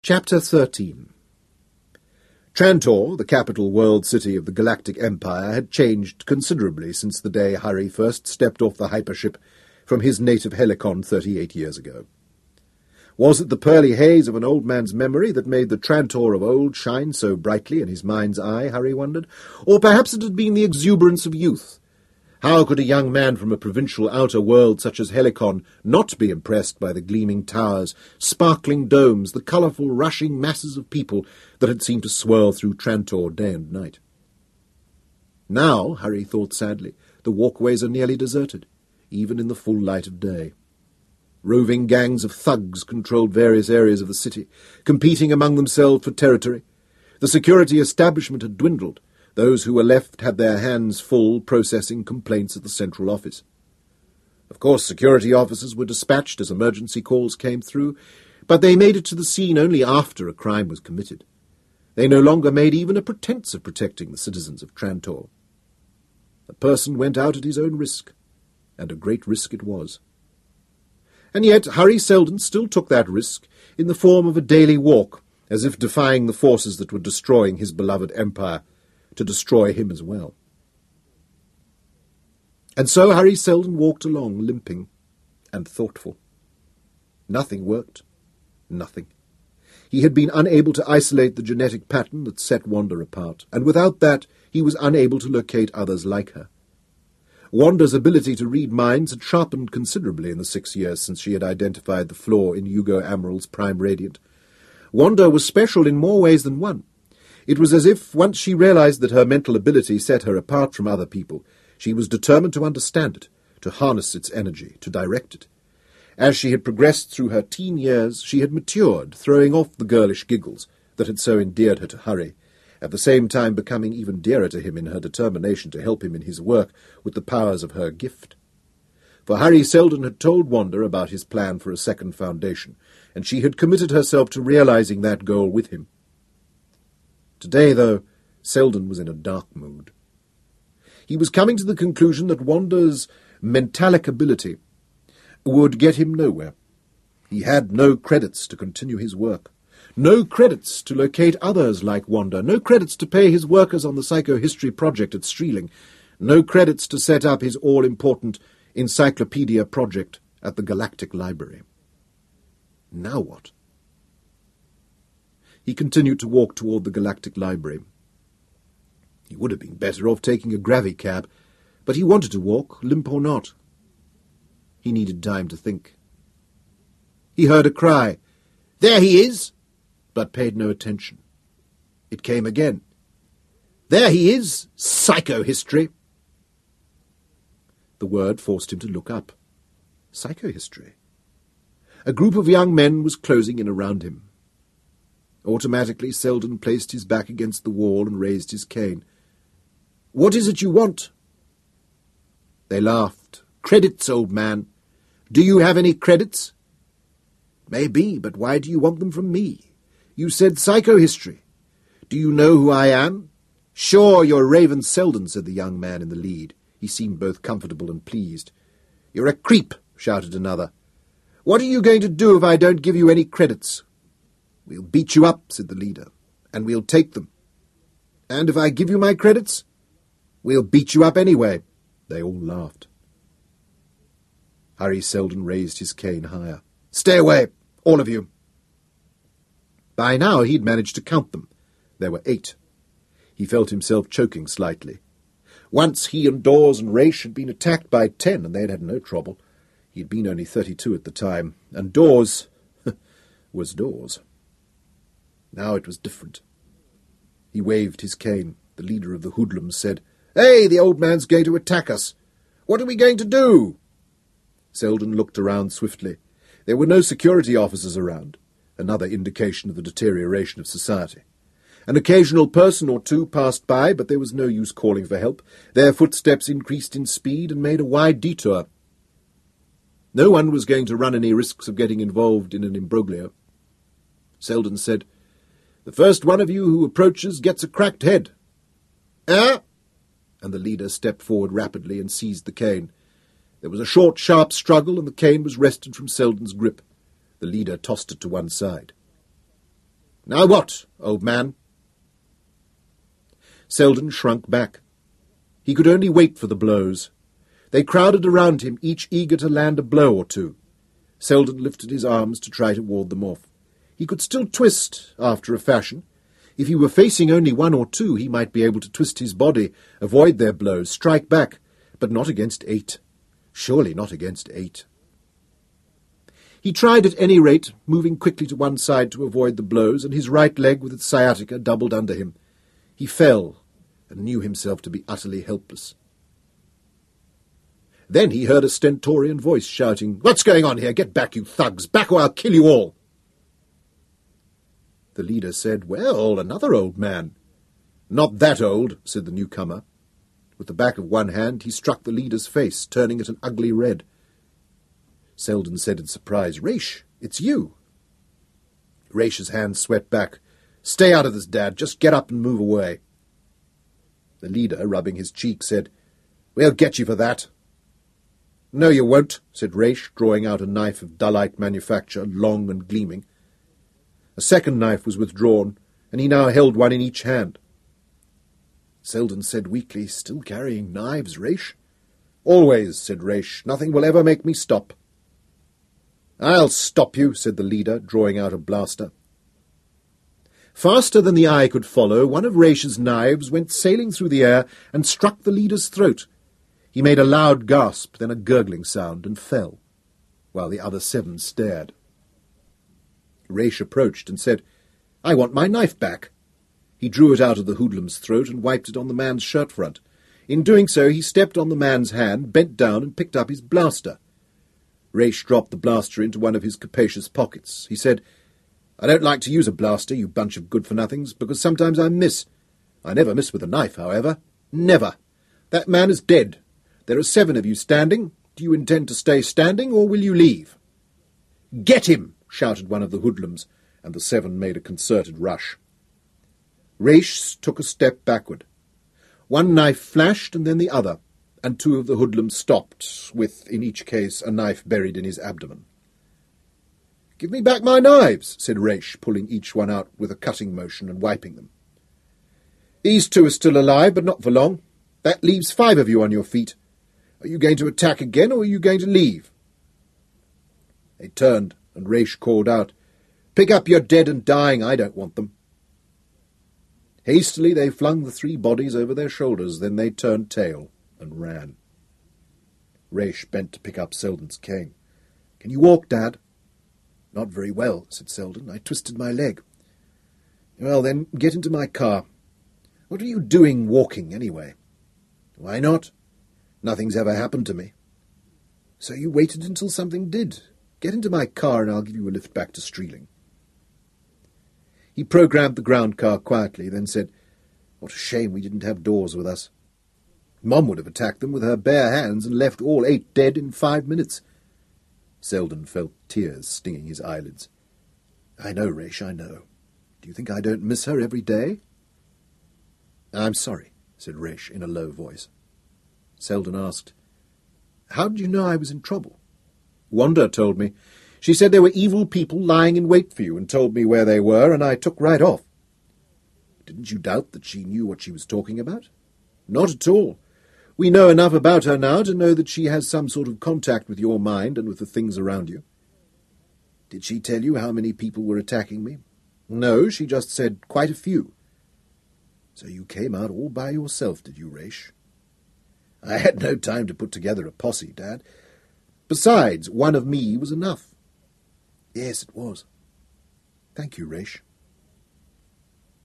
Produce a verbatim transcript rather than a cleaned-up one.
Chapter thirteen. Trantor, the capital world city of the Galactic Empire, had changed considerably since the day Hurry first stepped off the hypership from his native Helicon thirty-eight years ago. Was it the pearly haze of an old man's memory that made the Trantor of old shine so brightly in his mind's eye, Hurry wondered? Or perhaps it had been the exuberance of youth. How could a young man from a provincial outer world such as Helicon not be impressed by the gleaming towers, sparkling domes, the colourful, rushing masses of people that had seemed to swirl through Trantor day and night? Now, Hurry thought sadly, the walkways are nearly deserted, even in the full light of day. Roving gangs of thugs controlled various areas of the city, competing among themselves for territory. The security establishment had dwindled. Those who were left had their hands full processing complaints at the central office. Of course, security officers were dispatched as emergency calls came through, but they made it to the scene only after a crime was committed. They no longer made even a pretence of protecting the citizens of Trantor. A person went out at his own risk, and a great risk it was. And yet Hurry Seldon still took that risk in the form of a daily walk, as if defying the forces that were destroying his beloved empire, to destroy him as well. And so Hurry Seldon walked along, limping and thoughtful. Nothing worked. Nothing. He had been unable to isolate the genetic pattern that set Wanda apart, and without that he was unable to locate others like her. Wanda's ability to read minds had sharpened considerably in the six years since she had identified the flaw in Hugo Amaral's Prime Radiant. Wanda was special in more ways than one. It was as if, once she realized that her mental ability set her apart from other people, she was determined to understand it, to harness its energy, to direct it. As she had progressed through her teen years, she had matured, throwing off the girlish giggles that had so endeared her to Hurry, at the same time becoming even dearer to him in her determination to help him in his work with the powers of her gift. For Hurry Seldon had told Wanda about his plan for a second foundation, and she had committed herself to realizing that goal with him. Today, though, Seldon was in a dark mood. He was coming to the conclusion that Wanda's mentalic ability would get him nowhere. He had no credits to continue his work, no credits to locate others like Wanda, no credits to pay his workers on the psychohistory project at Streeling, no credits to set up his all-important encyclopedia project at the Galactic Library. Now what? He continued to walk toward the Galactic Library. He would have been better off taking a gravicab, but he wanted to walk, limp or not. He needed time to think. He heard a cry, "There he is!" but paid no attention. It came again. "There he is! Psychohistory!" The word forced him to look up. Psychohistory. A group of young men was closing in around him. Automatically, Seldon placed his back against the wall and raised his cane. "What is it you want?" They laughed. "Credits, old man. Do you have any credits?" "Maybe, but why do you want them from me? You said psychohistory. Do you know who I am?" "Sure, you're Raven Seldon," said the young man in the lead. He seemed both comfortable and pleased. "You're a creep," shouted another. "What are you going to do if I don't give you any credits?" "We'll beat you up," said the leader, "and we'll take them." "And if I give you my credits?" "We'll beat you up anyway." They all laughed. Hurry Seldon raised his cane higher. "Stay away, all of you." By now he'd managed to count them. There were eight. He felt himself choking slightly. Once he and Dawes and Raish had been attacked by ten, and they'd had no trouble. He'd been only thirty-two at the time, and Dawes was Dawes. Now it was different. He waved his cane. The leader of the hoodlums said, "Hey, the old man's going to attack us. What are we going to do?" Seldon looked around swiftly. There were no security officers around, another indication of the deterioration of society. An occasional person or two passed by, but there was no use calling for help. Their footsteps increased in speed and made a wide detour. No one was going to run any risks of getting involved in an imbroglio. Seldon said, "The first one of you who approaches gets a cracked head." "Eh?" And the leader stepped forward rapidly and seized the cane. There was a short, sharp struggle, and the cane was wrested from Seldon's grip. The leader tossed it to one side. Now what, old man? Selden shrunk back. He could only wait for the blows. They crowded around him, each eager to land a blow or two. Selden lifted his arms to try to ward them off. He could still twist, after a fashion. If he were facing only one or two, he might be able to twist his body, avoid their blows, strike back, but not against eight. Surely not against eight. He tried at any rate, moving quickly to one side to avoid the blows, and his right leg with its sciatica doubled under him. He fell, and knew himself to be utterly helpless. Then he heard a stentorian voice shouting, "What's going on here? Get back, you thugs! Back or I'll kill you all!" The leader said, "Well, another old man." "Not that old," said the newcomer. With the back of one hand he struck the leader's face, turning it an ugly red. Selden said in surprise, "Raish, it's you." Raish's hand swept back. "Stay out of this, Dad. Just get up and move away." The leader, rubbing his cheek, said, "We'll get you for that." "No, you won't," said Raish, drawing out a knife of dullite manufacture, long and gleaming. A second knife was withdrawn, and he now held one in each hand. Selden said weakly, "Still carrying knives, Raish?" "Always," said Raish. "Nothing will ever make me stop." "I'll stop you," said the leader, drawing out a blaster. Faster than the eye could follow, one of Raish's knives went sailing through the air and struck the leader's throat. He made a loud gasp, then a gurgling sound, and fell, while the other seven stared. Raish approached and said, "I want my knife back." He drew it out of the hoodlum's throat and wiped it on the man's shirt front. In doing so, he stepped on the man's hand, bent down, and picked up his blaster. Raish dropped the blaster into one of his capacious pockets. He said, "I don't like to use a blaster, you bunch of good-for-nothings, because sometimes I miss. I never miss with a knife, however. Never. That man is dead. There are seven of you standing. Do you intend to stay standing, or will you leave?" "Get him!" shouted one of the hoodlums, and the seven made a concerted rush. Raish took a step backward. One knife flashed, and then the other, and two of the hoodlums stopped, with, in each case, a knife buried in his abdomen. "Give me back my knives," said Raish, pulling each one out with a cutting motion and wiping them. "These two are still alive, but not for long. That leaves five of you on your feet. Are you going to attack again, or are you going to leave?" They turned, and Raish called out, "Pick up your dead and dying, I don't want them." Hastily they flung the three bodies over their shoulders, then they turned tail and ran. Raish bent to pick up Selden's cane. "Can you walk, Dad?" "Not very well," said Selden. "I twisted my leg." "Well, then, get into my car. What are you doing walking, anyway?" "Why not? Nothing's ever happened to me." "So you waited until something did. Get into my car and I'll give you a lift back to Streeling." He programmed the ground car quietly, then said, "What a shame we didn't have doors with us. Mom would have attacked them with her bare hands and left all eight dead in five minutes." Selden felt tears stinging his eyelids. "I know, Raish, I know. Do you think I don't miss her every day?" "I'm sorry," said Raish in a low voice. Selden asked, "How did you know I was in trouble?" "Wanda told me. She said there were evil people lying in wait for you and told me where they were, and I took right off." "Didn't you doubt that she knew what she was talking about?" "Not at all. We know enough about her now to know that she has some sort of contact with your mind and with the things around you." "Did she tell you how many people were attacking me?" "No, she just said quite a few." "So you came out all by yourself, did you, Raish?" "I had no time to put together a posse, Dad. Besides, one of me was enough." "Yes, it was. Thank you, Raish."